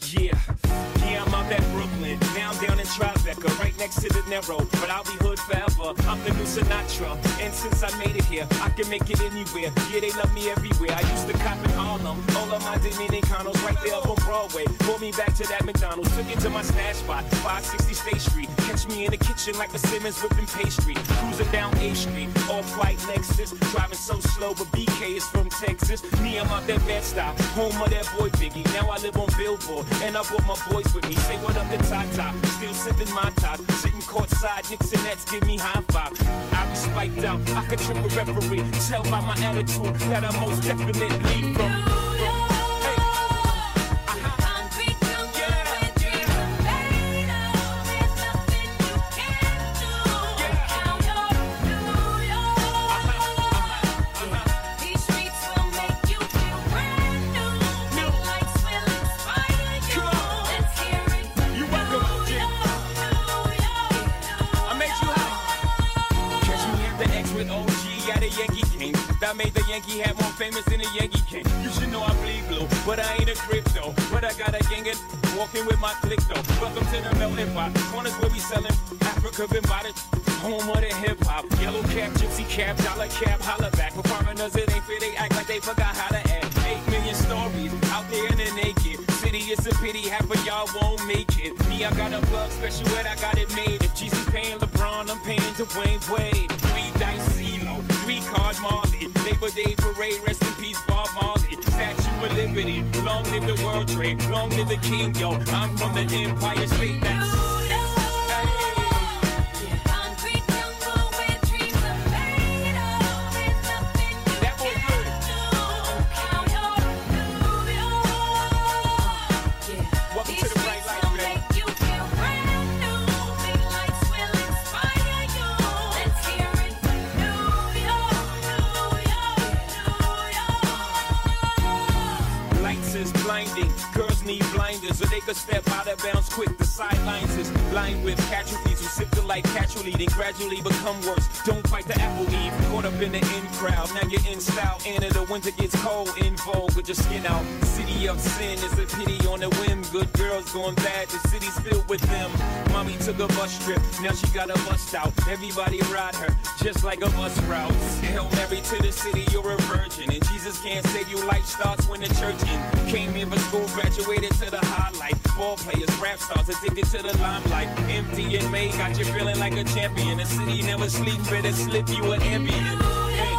Yeah, I'm out at Brooklyn, down in Tribeca, right next to the Narrow, but I'll be hood forever. I'm the new Sinatra, and since I made it here, I can make it anywhere. Yeah, they love me everywhere. I used to cop in Harlem, all of my Dominicanos right there up on Broadway. Pulled me back to that McDonald's, took it to my stash spot, 560 State Street. Catch me in the kitchen like a Simmons whipping pastry. Cruising down A Street, off-white Lexus, driving so slow, but BK is from Texas. Me, I'm out that Bed-Stuy, home of that boy Biggie. Now I live on Billboard, and I brought my boys with me. Say what up to Tata, still sipping my top, sitting courtside, Knicks and Nets give me high five. I be spiked out, I could trip a referee. Tell by my attitude that I most definitely from. I made the Yankee hat more famous than the Yankee King. You should know I bleed blue, but I ain't a crypto. But I got a gang of walking with my click though. Welcome to the melting pot. Corners where we sellin' Africa been bought it. Home of the hip hop. Yellow cap, gypsy cap, dollar cap, holla back. For foreigners it ain't fair, they act like they forgot how to act. 8 million stories out there in the naked city. It's a pity half of y'all won't make it. Me, I got a plug special and I got it made. If Jesus paying LeBron, I'm paying Dwayne Wade. 3 dice CeeLo, 3 card Marley. Labor Day parade, rest in peace, Bob Marley. Statue of Liberty, long live the World Trade, long live the King, yo. I'm from the Empire State, that's... Girls need blinders, or they could step out of bounds quick. The sidelines is lined with casualties who sip the light casually, then gradually become worse. Don't fight the apple eve, caught up in the in crowd. Now you're in style, and in the winter gets cold. In vogue with your skin out. City of sin is a pity on a whim. Good girls going bad, the city's filled with them. Mommy took a bus trip, now she got a bust out. Everybody ride her, just like a bus route. Hail Mary to the city, you're a virgin. And Jesus can't save you, life starts when the church in. Came here for school, graduated to the highlight. Ball players, rap stars, addicted to the limelight. Empty and made, got you feeling like a champion. The city never sleeps, better slip you an ambient. Hey.